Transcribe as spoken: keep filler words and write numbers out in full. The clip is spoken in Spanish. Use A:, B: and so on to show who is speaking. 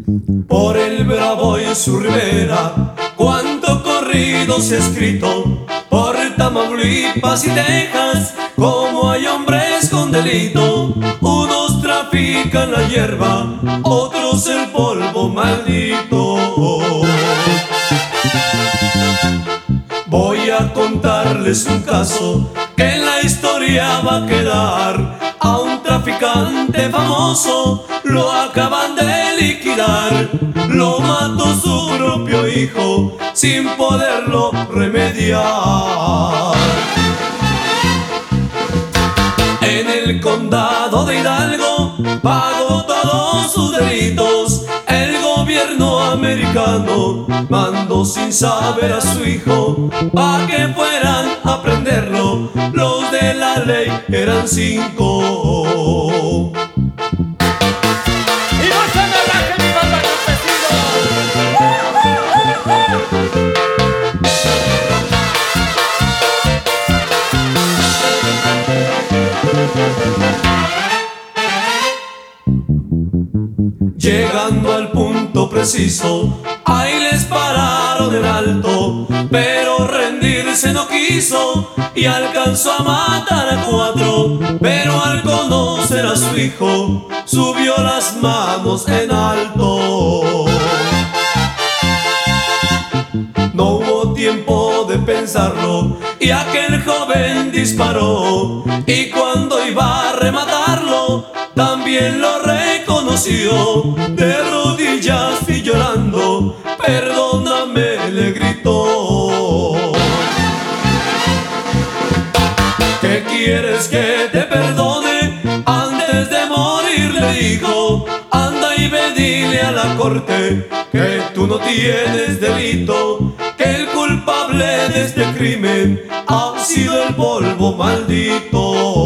A: Por el Bravo y su ribera, cuánto corrido se ha escrito. Por Tamaulipas y Texas, como hay hombres con delito. Unos trafican la hierba, otros el polvo maldito. Voy a contarles un caso que en la historia va a quedar. A un traficante famoso lo acaban de liquidar. Lo mató su propio hijo sin poderlo remediar. En el condado de Hidalgo pagó todos sus delitos. El gobierno americano mandó sin saber a su hijo pa' que fueran a prenderlo. Los de la ley eran cinco.
B: ¡Y no se me raje mi banda campesino!
A: Llegando al punto preciso, ahí les pararon en alto, pero rendirse no quiso y alcanzó a matar a cuatro. Pero al conocer a su hijo, subió las manos en alto. No hubo tiempo de pensarlo y aquel joven disparó. Y cuando iba a rematarlo, también lo reconoció. De rodillas y llorando, perdóname, le gritó. ¿Qué quieres que te perdone? Antes de morir le dijo, anda y ve dile a la corte que tú no tienes delito, que el culpable de este crimen ha sido el polvo maldito.